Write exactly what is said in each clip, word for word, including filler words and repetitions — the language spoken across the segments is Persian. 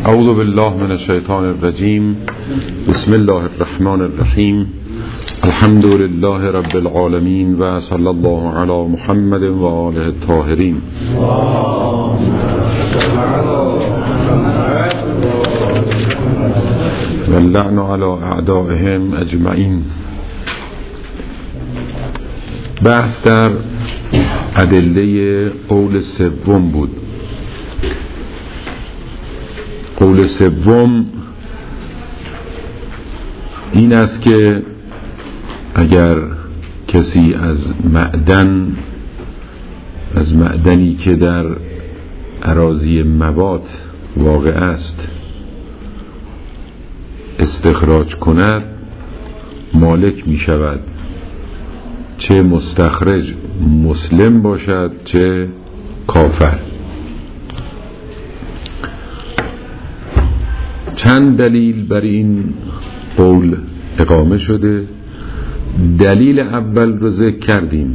اعوذ بالله من الشیطان الرجیم. بسم الله الرحمن الرحیم. الحمد لله رب العالمین و صلی الله علی محمد و آله الطاهرین. و اللعن علی اعدائهم اجمعین. بحث در ادله قول سوم بود. قول سوم این است که اگر کسی از معدن از معدنی که در اراضی موات واقع است استخراج کند مالک می شود، چه مستخرج مسلم باشد چه کافر. چند دلیل بر این قول اقامه شده. دلیل اول رو ذکر کردیم.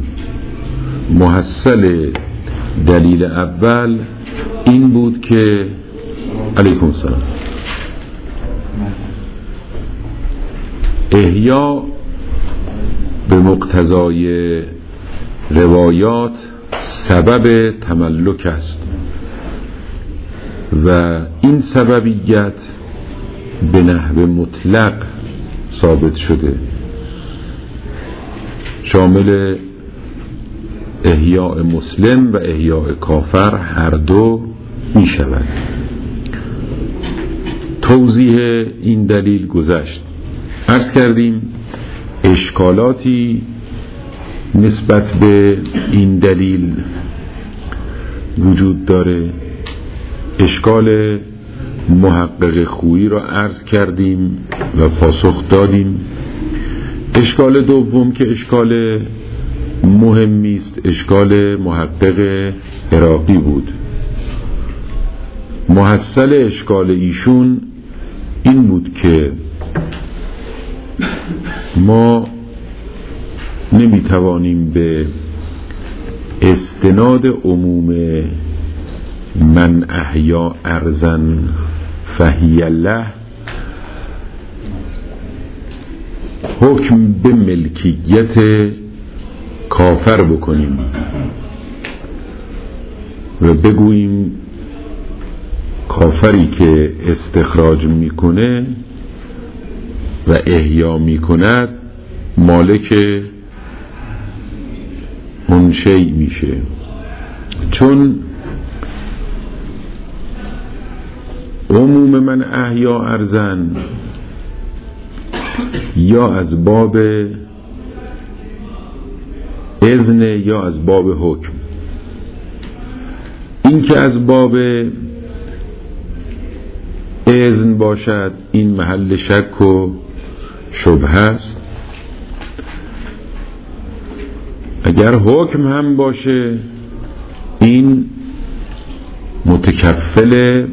محصل دلیل اول این بود که علیکم السلام احیا به مقتضای روایات سبب تملک است و این سببیت به نحو مطلق ثابت شده، شامل احیاء مسلم و احیاء کافر هر دو می شود. توضیح این دلیل گذشت. عرض کردیم اشکالاتی نسبت به این دلیل وجود داره. اشکال محقق خویی را عرض کردیم و پاسخ دادیم. اشکال دوم که اشکال مهمی است اشکال محقق عراقی بود. محصل اشکال ایشون این بود که ما نمیتوانیم به استناد عموم من احیا ارضا فهی له حکم به ملکیت کافر بکنیم و بگوییم کافری که استخراج میکنه و احیا میکند مالک اون شیء میشه، چون عموم من احیا ارزن یا از باب اذن یا از باب حکم. این که از باب اذن باشد این محل شک و شبهه است. اگر حکم هم باشه این متکفل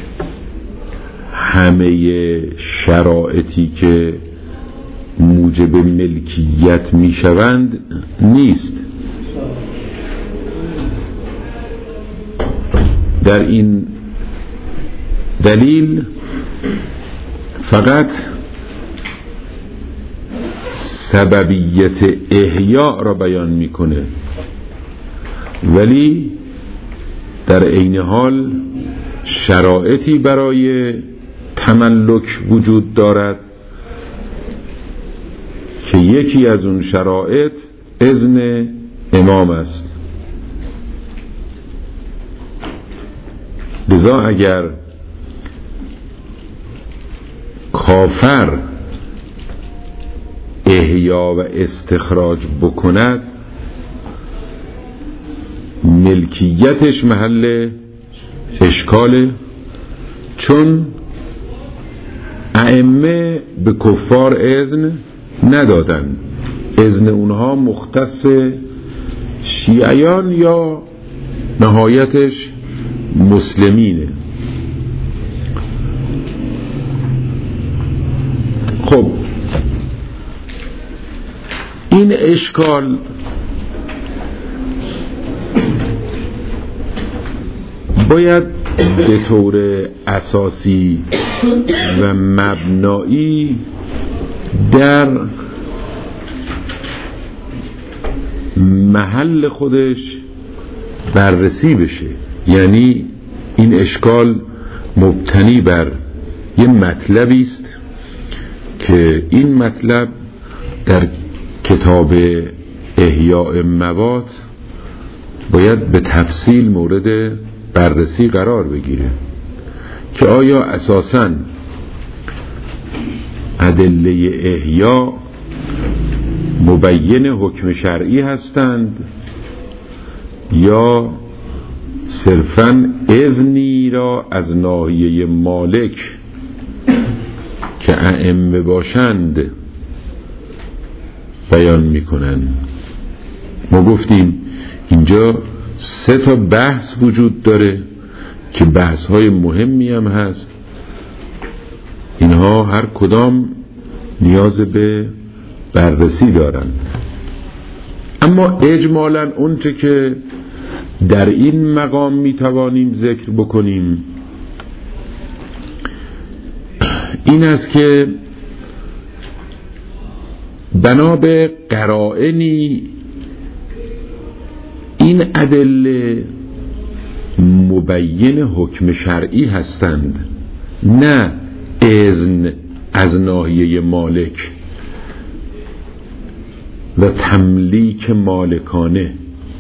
همه شرایطی که موجب ملکیت می شوند نیست. در این دلیل فقط سببیت احیاء را بیان میکنه، ولی در عین حال شرایطی برای تملک وجود دارد که یکی از اون شرایط اذن امام است. لذا اگر کافر احیا و استخراج بکند ملکیتش محل اشکاله، چون ائمه به کفار اذن ندادن. اذن اونها مختص شیعیان یا نهایتش مسلمینه. خب این اشکال باید به طور اساسی و مبنایی در محل خودش بررسی بشه. یعنی این اشکال مبتنی بر یه مطلبی است که این مطلب در کتاب احیاء مواد باید به تفصیل مورد بررسی قرار بگیره که آیا اساساً ادله احیا مبین حکم شرعی هستند یا صرفاً اذنی را از ناحیه مالک که ائمه باشند بیان میکنن. ما گفتیم اینجا سه تا بحث وجود داره که بحث های مهمی هم هست. اینها هر کدام نیاز به بررسی دارند، اما اجمالاً اونچه که در این مقام میتوانیم ذکر بکنیم این است که بنا به قرائنی این ادله مبین حکم شرعی هستند، نه اذن از ناحیه مالک و تملیک مالکانه.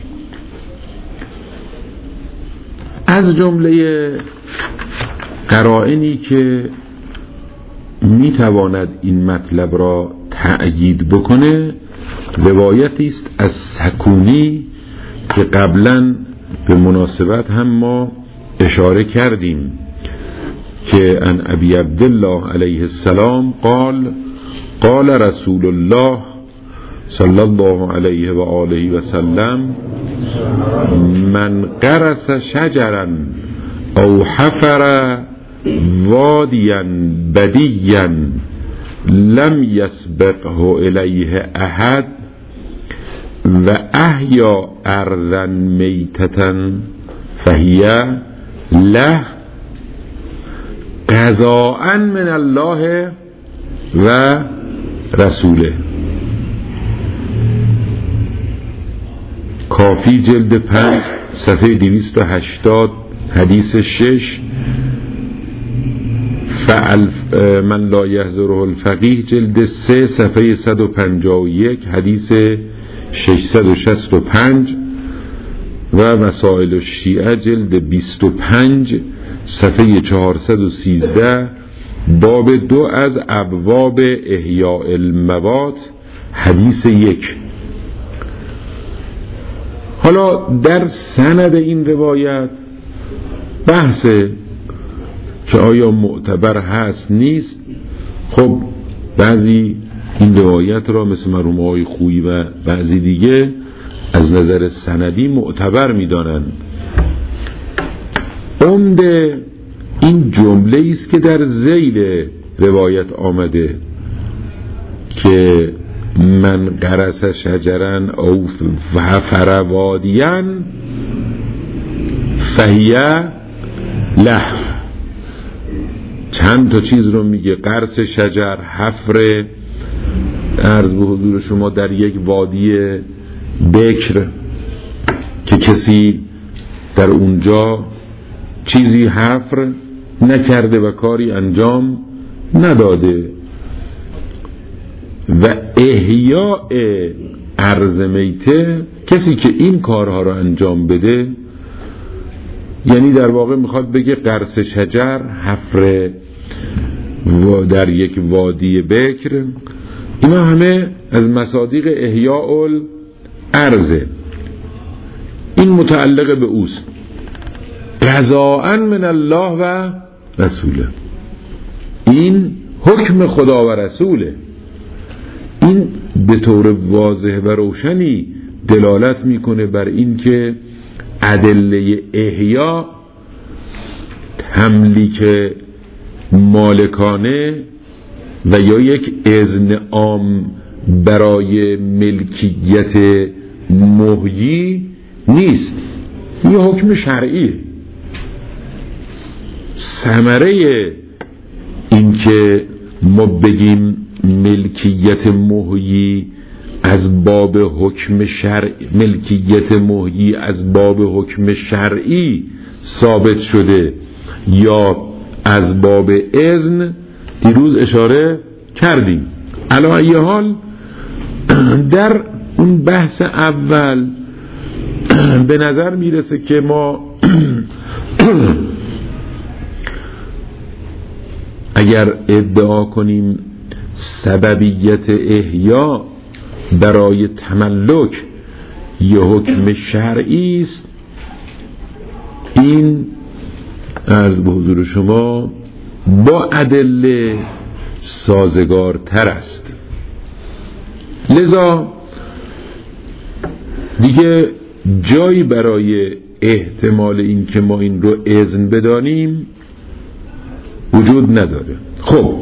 از جمله قرائنی که میتواند این مطلب را تأیید بکنه روایتی است از سکونی که قبلا به مناسبت هم ما اشاره کردیم که عن ابی عبدالله علیه السلام قال قال رسول الله صلی الله علیه و آله و سلم من غرس شجرا او حفر وادیا بدیا لم یسبقه الیه احد و احیا ارضا میتتا فهی له قضاء من الله و رسوله. کافی جلد پنج صفحه دویست و هشتاد حدیث شش، فعل من لا یحضره الفقیه جلد سه صفحه صد و پنجاه و یک حدیث ششصد و شصت و پنج و مسائل الشیعه جلد بیست و پنج صفحه چهارصد و سیزده باب دو از ابواب احیاء المواد حدیث یک. حالا در سند این روایت بحثه که آیا معتبر هست نیست. خب بعضی این روایت را مثل مرحوم آقای خویی و بعضی دیگه از نظر سندی معتبر می‌دانند. عمده این جمله است که در ذیل روایت آمده که من غرس شجرا او حفر وادیا فهی له. چند تا چیز رو میگه: غرس شجر، حفر، عرض به حضور شما در یک وادی بکر که کسی در اونجا چیزی حفر نکرده و کاری انجام نداده، و احیاء ارض میته، کسی که این کارها رو انجام بده، یعنی در واقع میخواد بگه غرس شجر، حفر در یک وادی بکر، اینا همه از مصادیق احیاء الارض. این متعلق به اوست. قضاء من الله و رسوله، این حکم خدا و رسوله. این به طور واضح و روشنی دلالت میکنه بر این که ادله احیا تملیک مالکانه و یا یک اذن عام برای ملکیت محیی نیست، یه حکم شرعیه. ثمره این که ما بگیم ملکیت محیی از باب حکم شرعی، ملکیت محیی از باب حکم شرعی ثابت شده یا از باب اذن، دیروز اشاره کردیم. علی ای حال در اون بحث اول به نظر میرسه که ما اگر ادعا کنیم سببیت احیا برای تملک یه حکم شرعی است، این عرض به حضور شما با ادله سازگارتر است. لذا دیگه جایی برای احتمال این که ما این رو اذن بدانیم وجود نداره. خب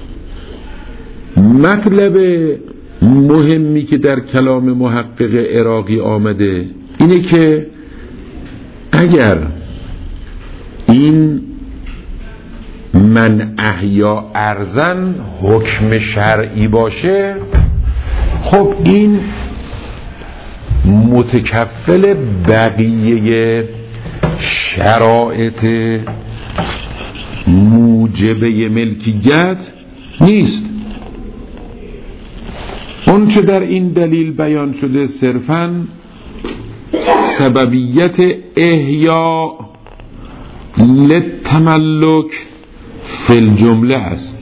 مطلب مهمی که در کلام محقق عراقی آمده اینه که اگر این من احیا ارزن حکم شرعی باشه، خب این متکفل بقیه شرایط موجبه ملکیت نیست. اون چه در این دلیل بیان شده صرفاً سببیت احیا للتملک فی الجمله است،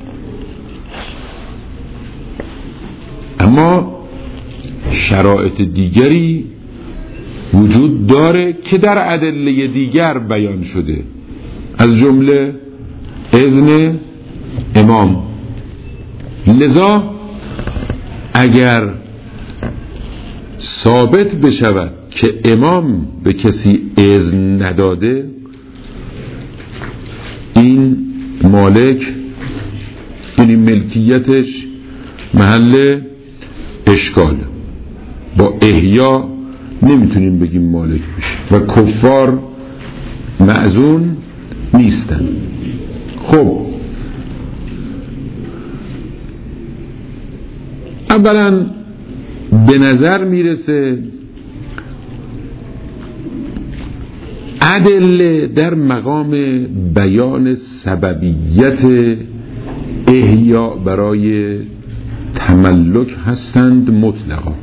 اما شرایط دیگری وجود داره که در ادله دیگر بیان شده، از جمله اذن امام. لذا اگر ثابت بشود که امام به کسی اذن نداده، این مالک، این ملکیتش محل اشکال، با احیا نمیتونیم بگیم مالک بشه و کفار معزون نیستن. خب اولا به نظر میرسه ادله در مقام بیان سببیت احیا برای تملک هستند مطلقا،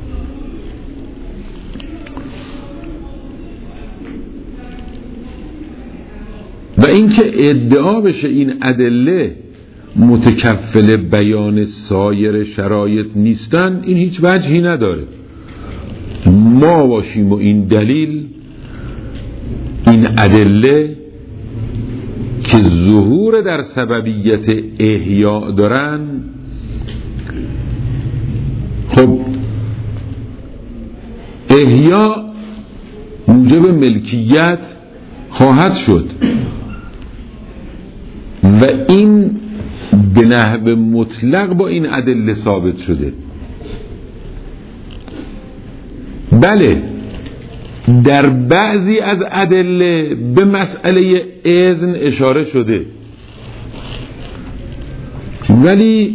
و اینکه ادعا بشه این ادله متکفل بیان سایر شرایط نیستن، این هیچ وجهی نداره. ما باشیم و این دلیل، این ادله که ظهور در سببیت احیا دارن، خب احیا موجب ملکیت خواهد شد و این به نحو مطلق با این ادله ثابت شده. بله در بعضی از ادله به مسئله اذن اشاره شده، ولی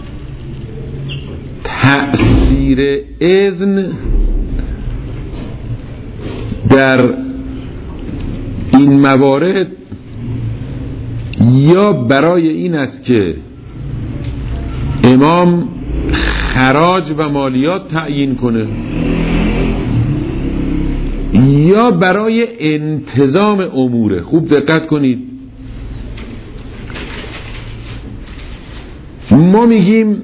تأثیر اذن در این موارد یا برای این است که امام خراج و مالیات تعیین کنه، یا برای انتظام اموره. خوب دقت کنید، ما میگیم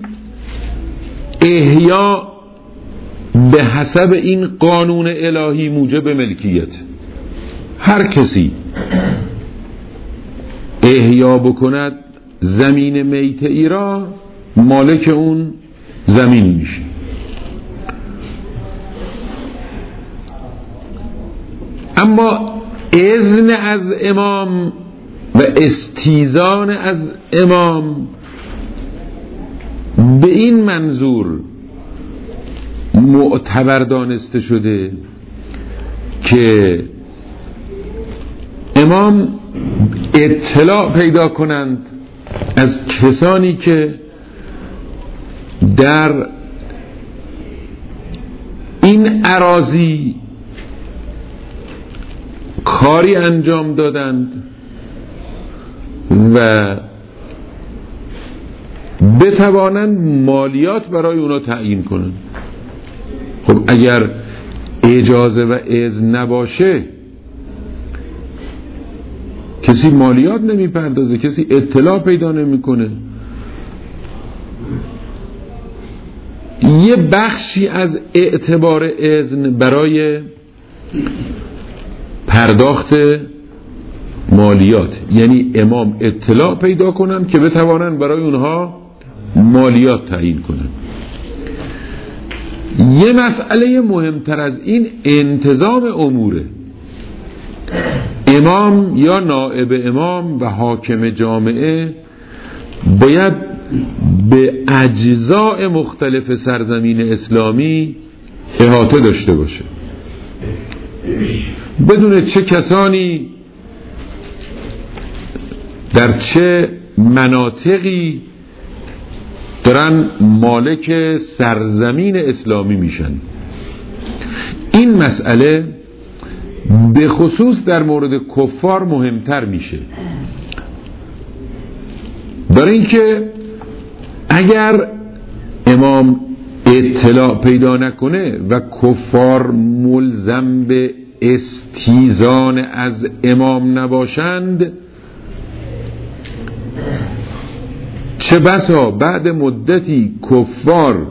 احیا به حسب این قانون الهی موجب ملکیت. هر کسی احیا بکند زمین میته‌ای را، مالک اون زمین میشه. اما اذن از امام و استیزان از امام به این منظور معتبر دانسته شده که امام اطلاع پیدا کنند از کسانی که در این اراضی کاری انجام دادند و بتوانند مالیات برای اونا تعیین کنند. خب اگر اجازه و اذن نباشه کسی مالیات نمیپردازه، کسی اطلاع پیدا نمیکنه. یه بخشی از اعتبار اذن برای پرداخت مالیات، یعنی امام اطلاع پیدا کنن که بتوانن برای اونها مالیات تعیین کنن. یه مسئله مهمتر از این انتظام اموره. امام یا نائب امام و حاکم جامعه باید به اجزاء مختلف سرزمین اسلامی احاطه داشته باشه، بدون چه کسانی در چه مناطقی دارن مالک سرزمین اسلامی میشن. این مسئله به خصوص در مورد کفار مهمتر میشه، برای اینکه اگر امام اطلاع پیدا نکنه و کفار ملزم به استیزان از امام نباشند، چه بسا بعد مدتی کفار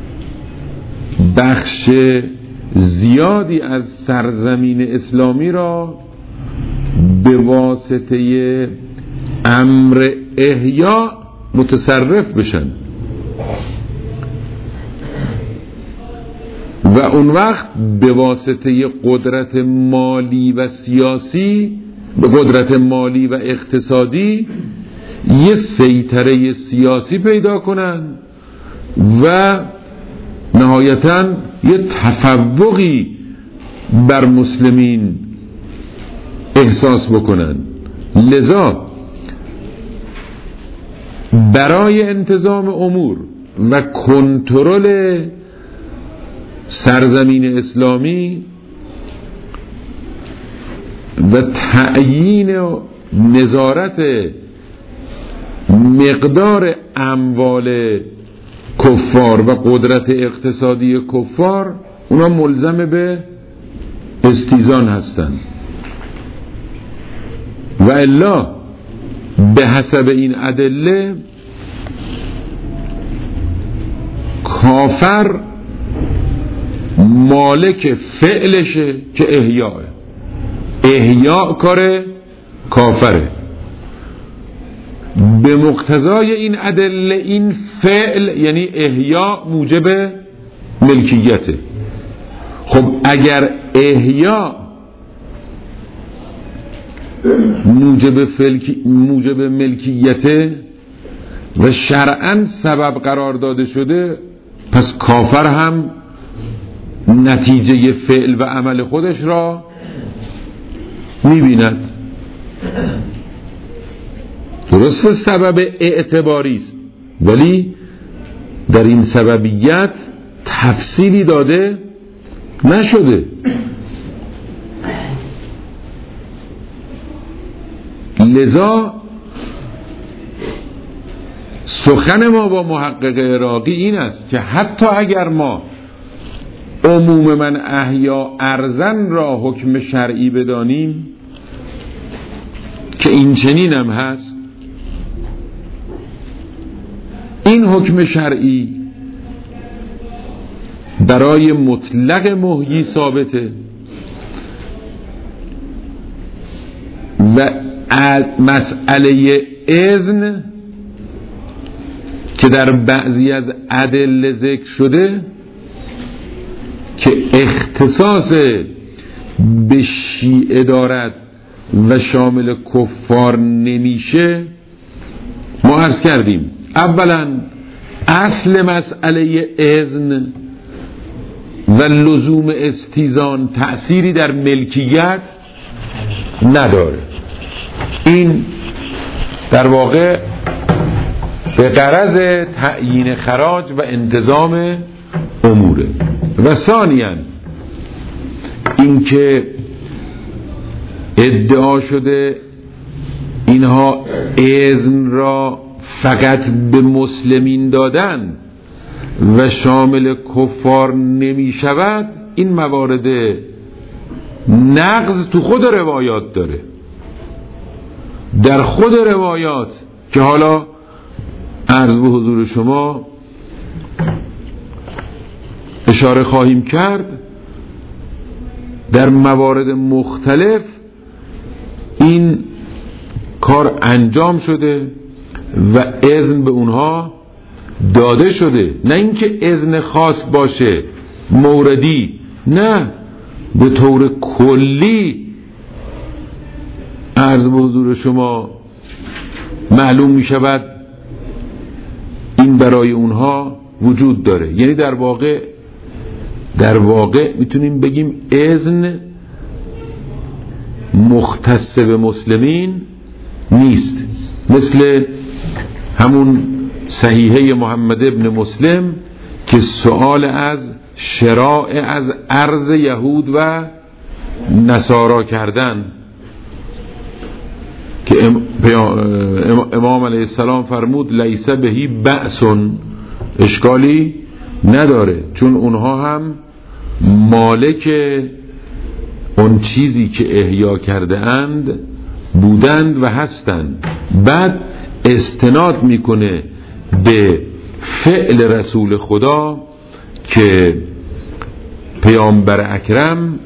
بخش زیادی از سرزمین اسلامی را به واسطه امر احیا متصرف بشن و اون وقت به واسطه قدرت مالی و سیاسی، به قدرت مالی و اقتصادی یه سیطره سیاسی پیدا کنن و نهایتاً یه تفوقی بر مسلمین احساس بکنن. لذا برای انتظام امور و کنترل سرزمین اسلامی و تعیین و نظارت مقدار اموال کفار و قدرت اقتصادی کفار، اونا ملزم به استیزان هستند و الا به حسب این ادله کافر مالک فعلشه که احیاء احیاء کار کافره. به مقتضای این ادله این فعل یعنی احیاء موجب ملکیته. خب اگر احیاء موجب فلکی موجب ملکیته و شرعاً سبب قرار داده شده، پس کافر هم نتیجه فعل و عمل خودش را میبیند. درست سبب اعتباری است، ولی در این سببیت تفصیلی داده نشده. لذا سخن ما با محقق عراقی این است که حتی اگر ما عموم من احیا ارزن را حکم شرعی بدانیم که این چنین هم هست، این حکم شرعی برای مطلق محیی ثابته و مسئله اذن که در بعضی از ادله ذکر شده که اختصاص به شیعه دارد و شامل کفار نمیشه، ما عرض کردیم اولا اصل مسئله اذن و لزوم استیزان تأثیری در ملکیت نداره. این در واقع به غرض تعیین خراج و انتظام اموره. و ثانیاً اینکه ادعا شده اینها اذن را فقط به مسلمین دادن و شامل کفار نمی شود، این موارد نقض تو خود روایات داره. در خود روایات که حالا عرض به حضور شما اشاره خواهیم کرد، در موارد مختلف این کار انجام شده و اذن به اونها داده شده. نه اینکه اذن خاص باشه موردی، نه، به طور کلی عرض به حضور شما معلوم می شود این برای اونها وجود داره. یعنی در واقع در واقع میتونیم بگیم اذن مختص به مسلمین نیست، مثل همون صحیحه محمد ابن مسلم که سؤال از شراء از ارض یهود و نصارا کردن که امام علیه السلام فرمود لیس بهی بأسن، اشکالی نداره، چون اونها هم مالک اون چیزی که احیا کرده اند بودند و هستند. بعد استناد میکنه به فعل رسول خدا که پیامبر اکرم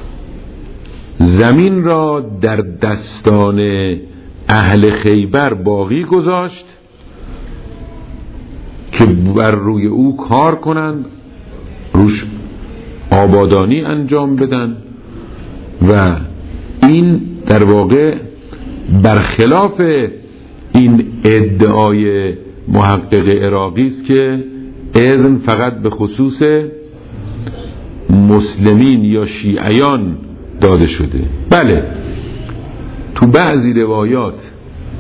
زمین را در دستان اهل خیبر باقی گذاشت که بر روی او کار کنند، روش آبادانی انجام بدن. و این در واقع برخلاف این ادعای محقق عراقی است که اذن فقط به خصوص مسلمین یا شیعیان داده شده. بله، تو بعضی روایات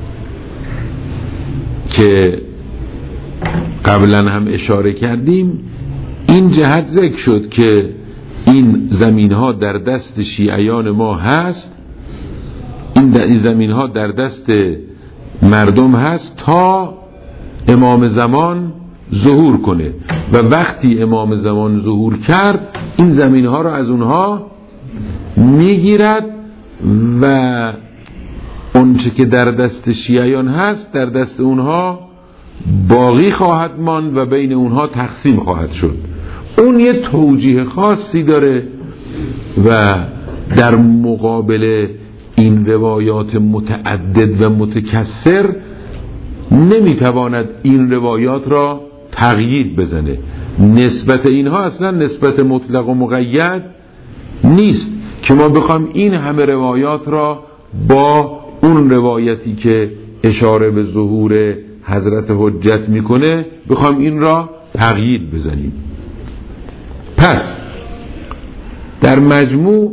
که قبلا هم اشاره کردیم این جهت ذکر شد که این زمین ها در دست شیعیان ما هست، این زمین ها در دست مردم هست تا امام زمان ظهور کنه و وقتی امام زمان ظهور کرد این زمین ها رو از اونها میگیرد و اونچه که در دست شیعیان هست در دست اونها باقی خواهد ماند و بین اونها تقسیم خواهد شد. اون یه توجیه خاصی داره و در مقابل این روایات متعدد و متکثر نمیتواند این روایات را تغییر بزنه. نسبت اینها اصلا نسبت مطلق و مقید نیست که ما بخوام این همه روایات را با اون روایتی که اشاره به ظهور حضرت حجت میکنه بخوام این را تغییر بزنیم. پس در مجموع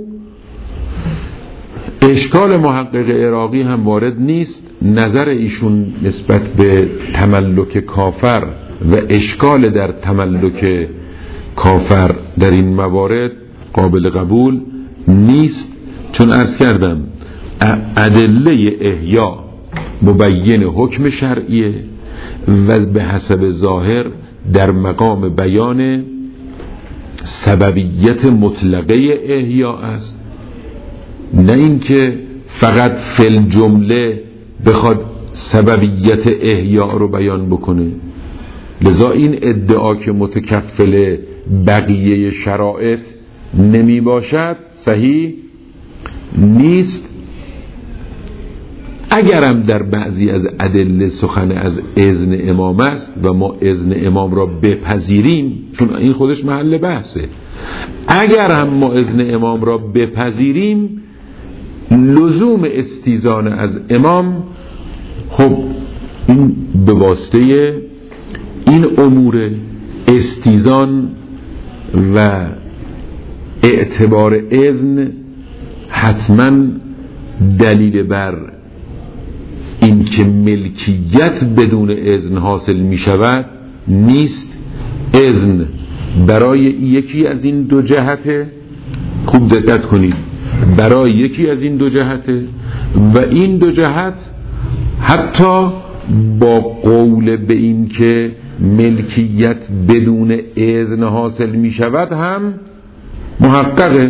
اشکال محقق عراقی هم وارد نیست. نظر ایشون نسبت به تملک کافر و اشکال در تملک کافر در این موارد قابل قبول نیست، چون عرض کردم ادله احیا مبین حکم شرعیه و به حسب ظاهر در مقام بیان سببیت مطلقه احیا است، نه اینکه فقط فل جمله بخواد سببیت احیا رو بیان بکنه. لذا این ادعا که متکفل بقیه شرایط نمی باشد صحیح نیست. اگرم در بعضی از ادله سخن از اذن امام است و ما اذن امام را بپذیریم، چون این خودش محل بحثه، اگر هم ما اذن امام را بپذیریم لزوم استیزان از امام خب این به واسطه این امور استیزان و اعتبار اذن حتما دلیل بر این که ملکیت بدون اذن حاصل می شود نیست. اذن برای یکی از این دو جهته، خوب دقت کنید، برای یکی از این دو جهته و این دو جهت حتی با قول به این که ملکیت بدون اذن حاصل می شود هم محققه.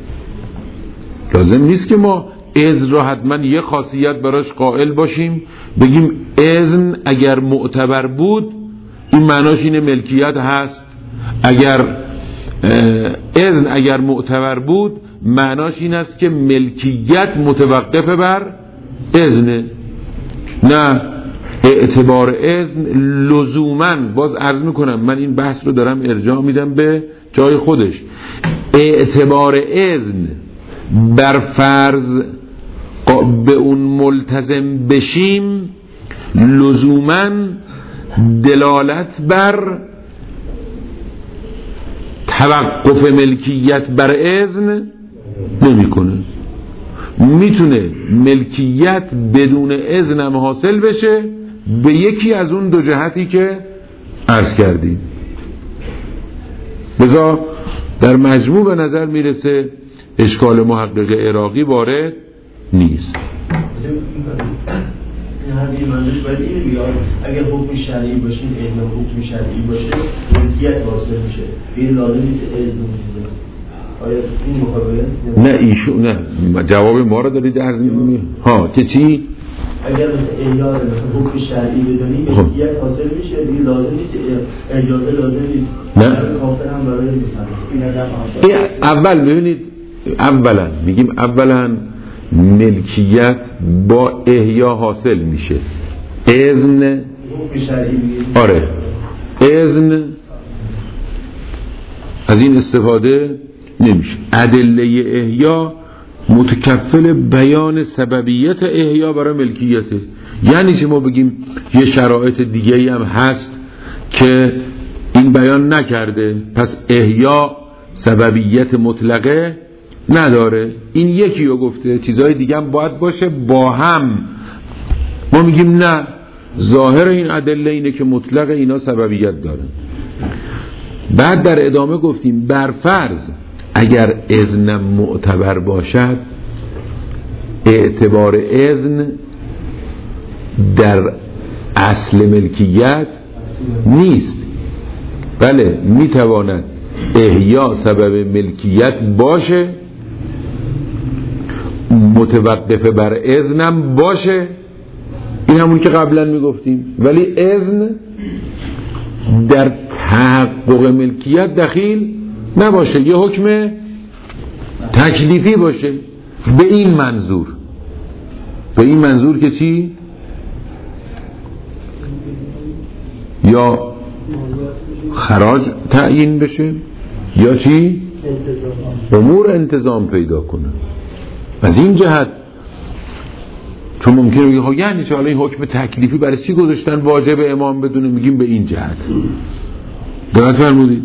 لازم نیست که ما اذن را حتما یه خاصیت براش قائل باشیم بگیم اذن اگر معتبر بود این معناش اینه ملکیت هست، اگر اذن اگر معتبر بود معناش این است که ملکیت متوقف بر اذن. نه، اعتبار اذن لزوماً، باز عرض میکنم من این بحث رو دارم ارجاع میدم به جای خودش، اعتبار اذن بر فرض به اون ملتزم بشیم لزوماً دلالت بر توقف ملکیت بر اذن نمیکنه. میتونه ملکیت بدون اذن هم حاصل بشه به یکی از اون دو جهتی که عرض کردیم. لذا در مجموع به نظر میرسه اشکال محقق عراقی وارد نیست. اگر حکم شرعی باشه این حکم شرعی باشه ملکیت حاصل میشه، این لازم نیست اذن. آیا این مقابله؟ نه ایشون نه جواب ما رو دارید عرض می‌کنید ها که چی؟ اگر مثلا احیاء حکم شرعی بدونیم ملکیت حاصل میشه، دیگه لازم نیست اجازه لازم نیست. نه کافر هم برای نیست. اول ببینید، اولا میگیم اولا ملکیت با احیا حاصل میشه، اذن آره اذن از این استفاده نمیشه. ادله احیا متکفل بیان سببیت احیا برای ملکیته. یعنی چه ما بگیم یه شرایط دیگه‌ای هم هست که این بیان نکرده پس احیا سببیت مطلقه نداره، این یکی رو گفته، چیزهای دیگه هم باید باشه با هم. ما میگیم نه، ظاهر این ادله اینه که مطلق اینا سببیت دارن. بعد در ادامه گفتیم برفرض اگر اذن معتبر باشد اعتبار اذن در اصل ملکیت نیست، بله میتواند احیا سبب ملکیت باشه، متوقف بر اذنم باشه، این همون که قبلا میگفتیم، ولی اذن در تحقق ملکیت دخیل نباشه، یه حکم تکلیفی باشه. به این منظور به این منظور که چی؟ یا خراج تعیین بشه یا چی؟ امور انتظام پیدا کنه. از این جهت چون ممکنه بگی خب یعنی چه حالا این حکم تکلیفی برای چی گذاشتن واجب امام بدونه؟ میگیم به این جهت. دقت فرمودید.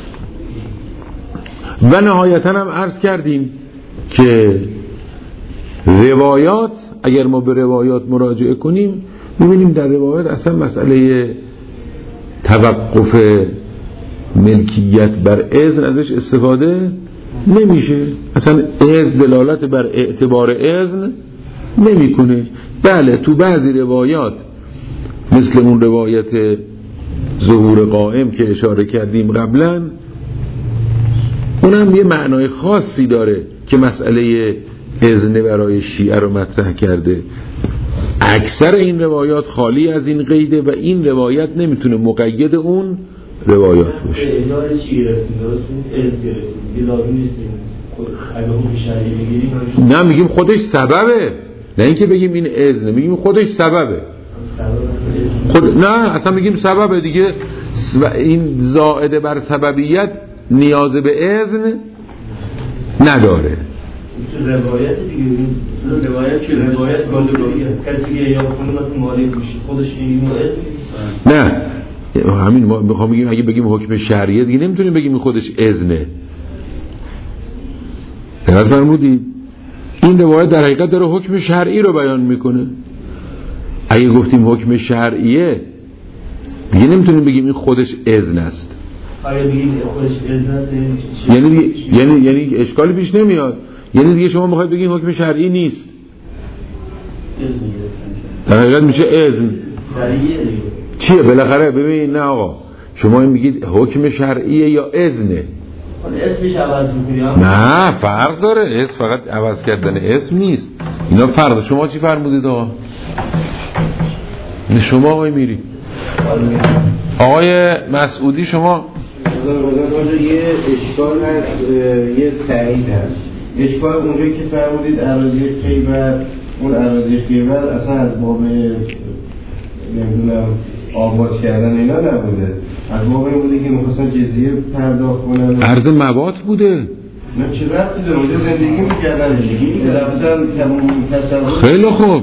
و نهایتا هم عرض کردیم که روایات، اگر ما به روایات مراجعه کنیم میبینیم در روایات اصلا مسئله توقف ملکیت بر اذن ازش استفاده نمیشه، اصلا اذن دلالت بر اعتبار اذن نمیکنه. بله تو بعضی روایات مثل اون روایت ظهور قائم که اشاره کردیم قبلا، اونم یه معنای خاصی داره که مسئله اذن برای شیعه رو مطرح کرده. اکثر این روایات خالی از این قیده و این روایت نمیتونه مقید اون روایات باشه. نه میگیم خودش سببه، نه اینکه بگیم این اذن، میگیم خودش سببه. خود... نه اصلا میگیم سببه دیگه. این زائده بر سببیت نیاز به اذن نداره. روایت دیگه، روایت که روایت بالغیه، کسی که یا خونه مثلا مالک میشه خودش این اذن نه، همین ما میخوام بگیم اگه بگیم حکم شرعیه دیگه نمیتونیم بگیم خودش اذنه. دقت فرمودید؟ این روایت در حقیقت داره حکم شرعی رو بیان میکنه. اگه گفتیم حکم شرعیه دیگه نمیتونیم بگیم این خودش اذن است. آیا بگیم خودش اذن است یعنی یعنی یعنی اشکالی پیش نمیاد. یعنی دیگه شما میخواید بگین حکم شرعی نیست، در حقیقت میشه اذن چیه بالاخره. ببین نه آقا، شما میگید حکم شرعیه یا اذنه؟ اسمش عوض میکنی؟ نه فرق داره، اسم فقط عوض کردن اسم نیست، اینا فرق. شما چی فرمودید آقا؟ شما آقای میری آقای مسعودی شما یه اشکال هست، یه تایید هست. اشکال اونجایی که فرمودید اراضی خیبر، اون اراضی خیبر اصلا از باب نمیدونم آباد کردن اینا نبوده، از باب این بوده که میخواستن جزیه پرداخت کنن، عرض مواد بوده. نه چه ربطی داره، اونجا زندگی میکردن، زندگی رفتن تصور. خیلی خوب،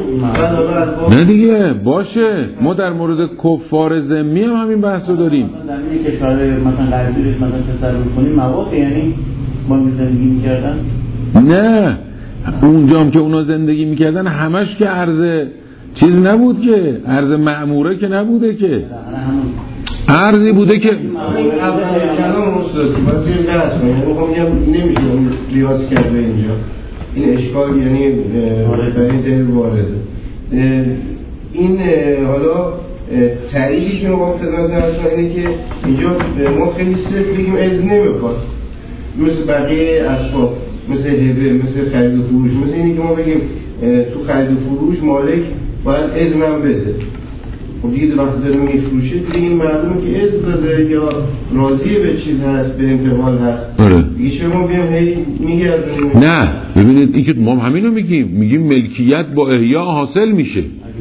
نه دیگه باشه، ما در مورد کفار ذمی هم همین بحث رو داریم. زمینی که شاید مثلا غربیش مثلا تصور کنیم مواد، یعنی ما زندگی میکردن. نه اونجا هم که اونا زندگی میکردن همش که عرض چیز نبود که، عرض معموره که نبوده که، عرضی بوده که کلام استاد باید بیم درس کنیم. میخوام میگم نمیشه ریاض کرد به اینجا این اشکال، یعنی در این دلیل وارده. این حالا تعریفی که ما خدمت هستن اینه که اینجا ما خیلی صرف بگیم اذن نمیخواد، مثل بقیه اسباب، مثل هبه، مثل خرید و فروش، مثل اینی که ما بگیم تو خرید و فروش مالک باید اذن هم بده. خب دیگه وقتی داره میفروشه دیگه این معلومه که اذن داده یا راضی به چیز هست، به انتقال هست. آره. دیگه شما بیام هی میگردونیم. نه ببینید این که ما همینو میگیم، میگیم ملکیت با احیا حاصل میشه.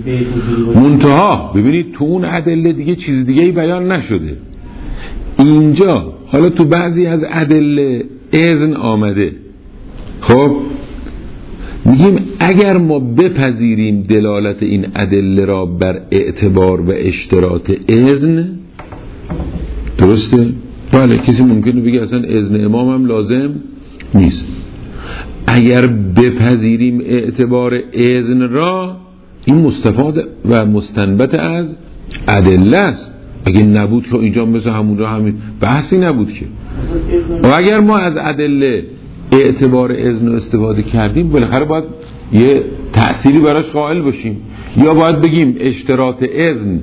منتها ببینید تو اون ادله دیگه چیز دیگه ای بیان نشده. اینجا حالا تو بعضی از ادله اذن آمده. خب میگیم اگر ما بپذیریم دلالت این ادله را بر اعتبار و اشتراط اذن، درسته؟ بله کسی ممکنه بگه اصلا اذن امام هم لازم نیست. اگر بپذیریم اعتبار اذن را، این مستفاد و مستنبت از ادله است. اگه نبود که اینجا مثل همونجا همین بحثی نبود که. و اگر ما از ادله اعتبار اذن استفاده کردیم بالاخره باید یه تأثیری براش قائل باشیم، یا باید بگیم اشتراط اذن،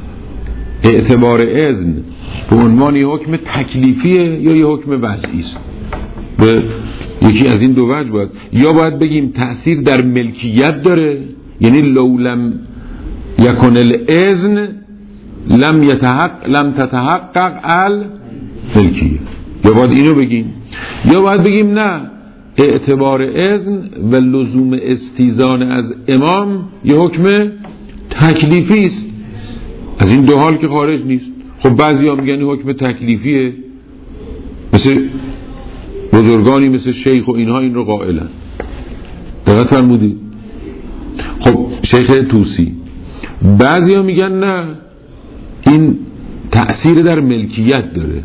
اعتبار اذن به عنوان یه حکم تکلیفیه یا یه حکم وضعی است. به یکی از این دو وجه باید، یا باید بگیم تأثیر در ملکیت داره، یعنی لو لم یکن الاذن لم یتحقق لم تتحقق الملکیه، یا باید اینو بگیم، یا باید بگیم نه اعتبار اذن و لزوم استیزان از امام یه حکم تکلیفی است. از این دو حال که خارج نیست. خب بعضی ها میگن حکم تکلیفیه، مثل بزرگانی مثل شیخ و اینها این رو قائلن. دقت فرمودید؟ خب شیخ توسی. بعضی ها میگن نه این تأثیر در ملکیت داره،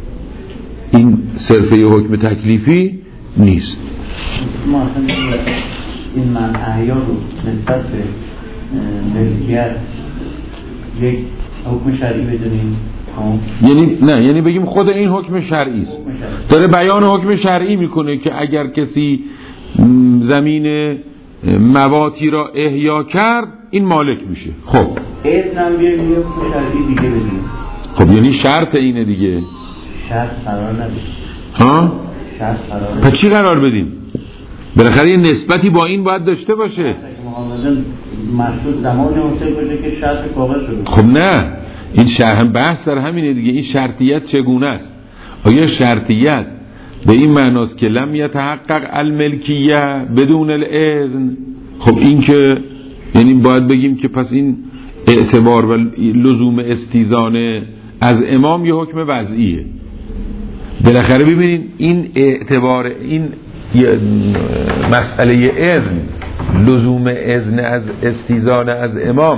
این صرف یه حکم تکلیفی نیست. ما اصلا این من احیا رو نسبت به ملکیت یک حکم شرعی بدونیم، یعنی نه یعنی بگیم خود این حکم شرعی است، داره بیان حکم شرعی میکنه که اگر کسی زمین مواتی را احیا کرد این مالک میشه. خب اذنم بیایم یه حکم شرعی دیگه بدونیم. خب یعنی شرط اینه دیگه، شرط قرار ندیم. ها؟ شرط قرار ندیم. پس چی قرار بدیم؟ بالاخره یه نسبتی با این باید داشته باشه. مشروط زمانی حاصل باشه که شرط کاغذ شده. خب نه این شرح بحث در همینه دیگه. این شرطیت چگونه است؟ آیا شرطیت به این معناست که لم یتحقق الملکیه بدون الاذن؟ خب این که یعنی باید بگیم که پس این اعتبار و لزوم استیزان از امام یه حکم وضعیه. بالاخره ببینید این اعتبار این مسئله اذن، لزوم اذن از استیزان از امام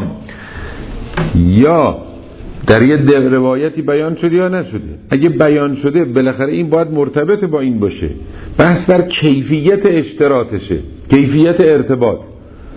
یا در یه روایتی بیان شده یا نشده. اگه بیان شده بالاخره این باید مرتبط با این باشه. بحث در کیفیت اشتراطشه، کیفیت ارتباط.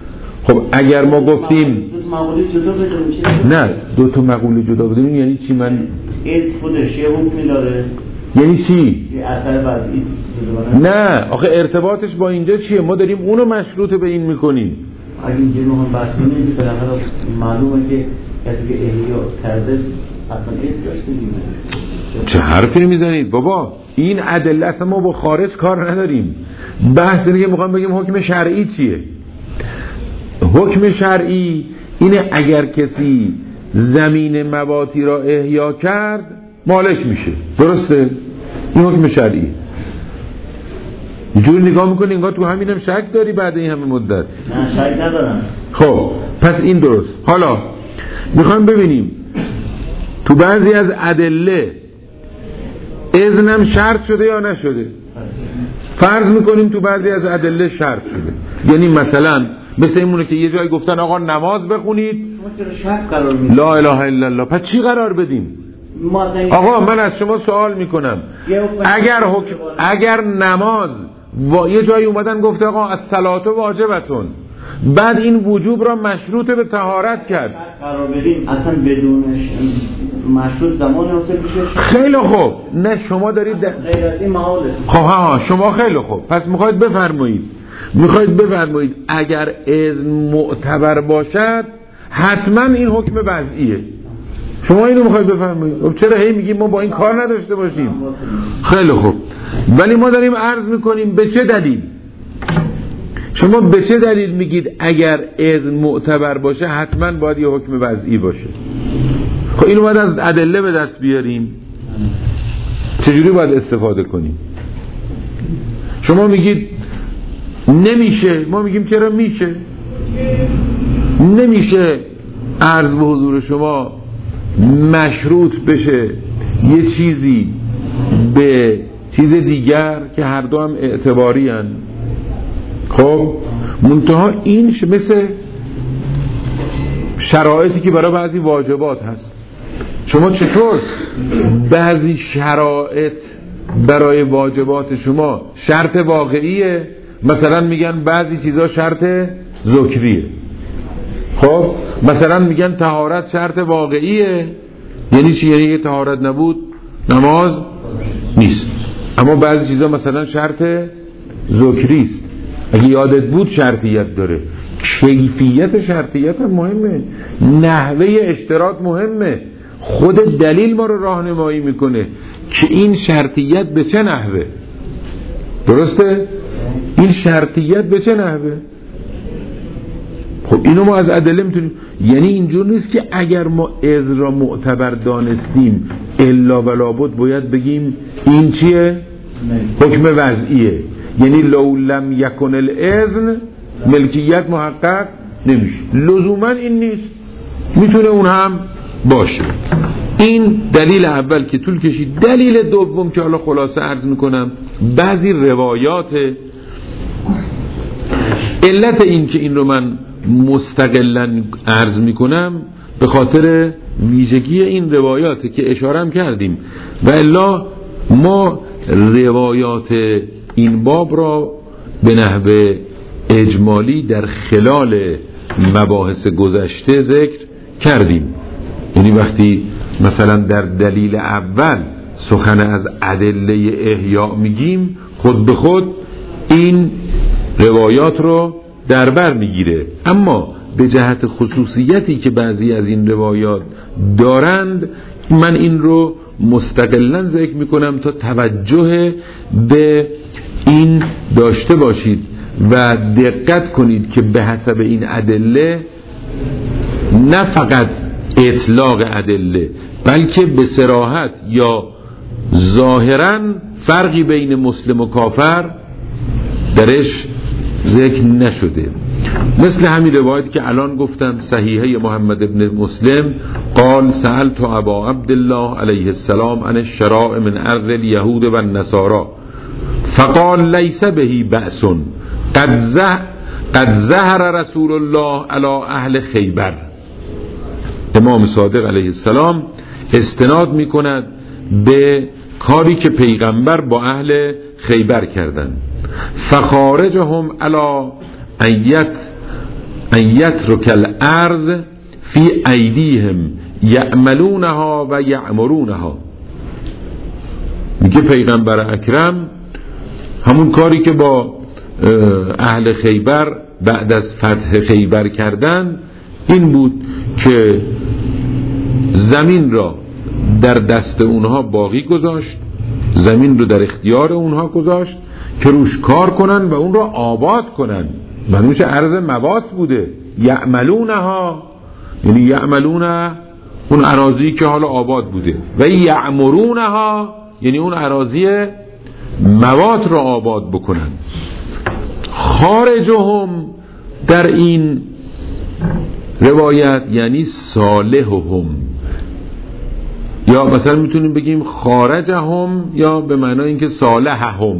خب اگر ما گفتیم دو تا مقوله جدا بدونیم نه دو تا مقوله جدا بدونیم یعنی چی؟ من از خودش یه حکمی داره یعنی چی؟ یه اثر وضعی نه آخه ارتباطش با اینجا چیه؟ ما داریم اونو مشروط به این میکنیم. اگه اینجا میخوام بحث کنیم بالاخره معلومه که کسی که احیا کرده اصلا از داشته دیگه. چه حرفی میزنید بابا؟ این ادله اصلا ما با خارج کار نداریم. بحث اینه که میخوام بگیم حکم شرعی چیه. حکم شرعی اینه اگر کسی زمین مواتی را احیا کرد مالک میشه. درسته؟ این حکم شرعی. اینجور نگاه میکنی انگار تو همینم شک داری بعد این همه مدت. نه شک ندارم. خب پس این درست. حالا میخوام ببینیم تو بعضی از ادله اذنم شرط شده یا نشده. فرض میکنیم تو بعضی از ادله شرط شده، یعنی مثلا مثل اینمونه که یه جای گفتن آقا نماز بخونید لا اله الا الله، پس چی قرار بدیم؟ آقا من از شما سوال میکنم اگر حکم اگر نماز و یه جایی اومدن گفته آقا الصلاه واجبتون، بعد این وجوب را مشروط به طهارت کرد قرار بدیم اصلا بدونش مشروط زمان حساب میشه. خیلی خوب. نه شما دارید د... غیرتی محاله. خب ها شما خیلی خوب. پس میخواید بفرمایید میخواید بفرمایید اگر اذن معتبر باشد حتما این حکم وضعیه. شما اینو میخواید بفرمایید. خب چرا هی میگیم ما با این کار نداشته باشیم؟ خیلی خوب. ولی ما داریم عرض میکنیم به چه دلیل؟ شما به چه دلیل میگید اگر اذن معتبر باشه حتما باید یه حکم وضعی باشه؟ خب اینو باید از ادله به دست بیاریم. چجوری باید استفاده کنیم؟ شما میگید نمیشه، ما میگیم چرا میشه؟ نمیشه عرض به حضور شما مشروط بشه یه چیزی به چیز دیگر که هر دو هم اعتباری هن. خب منتها این مثل شرایطی که برای بعضی واجبات هست. شما چطور بعضی شرایط برای واجبات شما شرط واقعیه؟ مثلا میگن بعضی چیزا شرط ذکریه. خب مثلا میگن طهارت شرط واقعیه، یعنی چی؟ یعنی که طهارت نبود نماز نیست. اما بعضی چیزا مثلا شرط ذکری است، اگه یادت بود شرطیت داره. کیفیت شرطیت هم مهمه، نحوه اشتراط مهمه. خود دلیل ما رو راهنمایی میکنه که این شرطیت به چه نحوه. درسته؟ این شرطیت به چه نحوه؟ خب اینو ما از ادله میتونیم، یعنی اینجور نیست که اگر ما اذن را معتبر دانستیم الا ولا بد باید بگیم این چیه؟ حکم وضعیه. یعنی لو لم یکن الاذن ملکیت محقق نمیشه. لزوما این نیست، میتونه اون هم باشه. این دلیل اول که طول کشید. دلیل دوم که حالا خلاصه عرض میکنم، بعضی روایات، علت این که این رو من مستقلاً عرض میکنم به خاطر ویژگی این روایات که اشاره کردیم، و الا ما روایات این باب را به نحو اجمالی در خلال مباحث گذشته ذکر کردیم. یعنی وقتی مثلا در دلیل اول سخن از ادله احیا میگیم، خود به خود این روایات رو در بر میگیره. اما به جهت خصوصیتی که بعضی از این روایات دارند من این رو مستقلاً ذکر میکنم تا توجه به این داشته باشید و دقت کنید که به حسب این ادله نه فقط اطلاق ادله بلکه به صراحت یا ظاهراً فرقی بین مسلم و کافر درش ذکر نشده. مثل همین روایتی که الان گفتم صحیحه محمد ابن مسلم قال سألت ابا عبدالله علیه السلام عن الشراء من ارض اليهود و النصارى فقال ليس به بأس قد زه قد ظهر رسول الله علی اهل خیبر. امام صادق علیه السلام استناد میکند به کاری که پیغمبر با اهل خیبر کردند. فخارجهم علی ایت ان یترک الارض فی ایدیهم یعملونها و یعمرونها. میگه پیغمبر اکرم همون کاری که با اهل خیبر بعد از فتح خیبر کردن این بود که زمین را در دست اونها باقی گذاشت، زمین رو در اختیار اونها گذاشت که روش کار کنن و اون را آباد کنن. منوش ارض موات بوده. یعملونها یعنی یعملون اون اراضی که حالا آباد بوده و یعمرونها یعنی اون اراضی موات را آباد بکنن. خارجهم در این روایت یعنی صالحهم، یا مثلا میتونیم بگیم خارجهم یا به معنای اینکه صالحهم.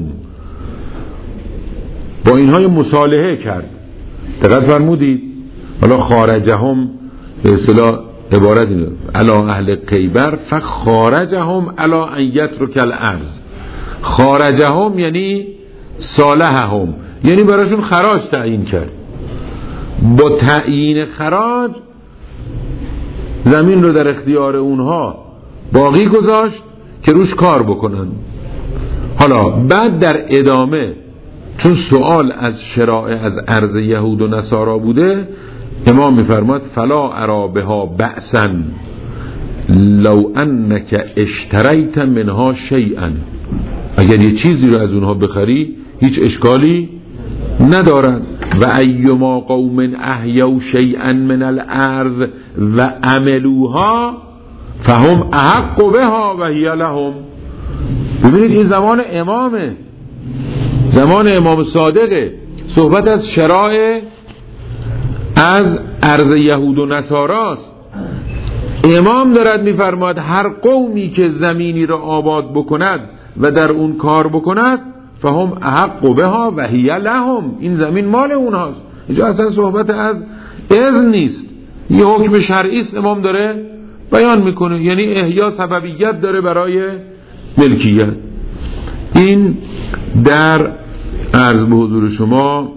با اینها مصالحه کرد. دقت فرمودید؟ حالا خارجهم به اصطلاح عبارت اینه علا اهل خیبر فخارجهم علا ان یترک الارض. خارجهم یعنی صالحهم، یعنی براشون خراج تعیین کرد. با تعیین خراج زمین رو در اختیار اونها باقی گذاشت که روش کار بکنن. حالا بعد در ادامه چون سوال از شرائع از ارض یهود و نصارا بوده، امام میفرماد فلا ارا بها بأسا لو انک اشتریت منها شیئا. اگر یه چیزی رو از اونها بخری هیچ اشکالی ندارد. و ایما قوم احیوا شیئا من الارض و عملوها فهم احق بها و هی لهم. ببینید این زمان امامه، زمان امام صادقه. صحبت از شرائع از ارض یهود و نصاراست. امام دارد میفرماد هر قومی که زمینی را آباد بکند و در اون کار بکند فهم احق بها و هی لهم، این زمین مال اونهاست. اینجا اصلا صحبت از اذن نیست، یه حکم شرعی است امام داره بیان میکنه، یعنی احیا سببیت داره برای ملکیت. این در عرض به حضور شما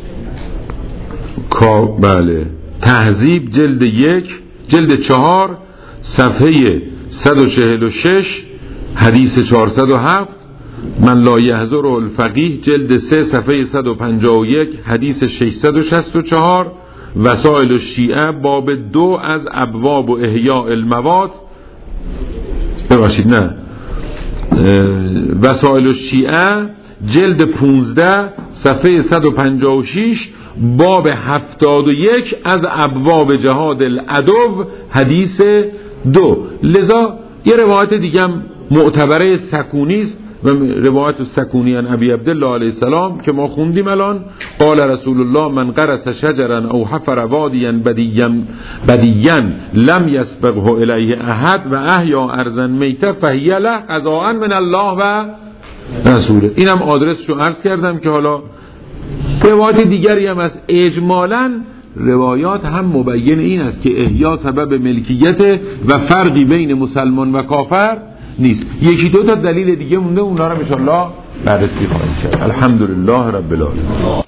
بله تهذیب جلد یک جلد چهار صفحه صد و چهل و شش حدیث چهارصد و هفت، من لا یحضر الفقیه جلد سه صفحه صد و پنجاه و یک حدیث ششصد و شصت و چهار، وسائل الشیعه باب دو از ابواب و احیاء الموات ببخشید نه وسائل الشیعه جلد پونزده صفحه صد و پنجاه و شش باب هفتاد و یک از ابواب جهاد العدو حدیث دو. لذا یه روایت دیگه هم معتبره سکونی است و روایت سکونی عن ابی عبدالله علیه السلام که ما خوندیم الان، قال رسول الله من غرس شجرا او حفر وادیا بدیا بدیا لم يسبقه الیه احد و احیا ارضا میته فهی له قضاء من الله و رسوله. اینم آدرسشو عرض کردم که حالا روایت دیگری هم از اجمالاً روایات هم مبین این است که احیا سبب ملکیت و فرقی بین مسلمان و کافر نیست. یکی دو تا دلیل دیگه مونده، اونا رو ان شاء الله بررسی خواهیم کرد. الحمدلله رب العالمین.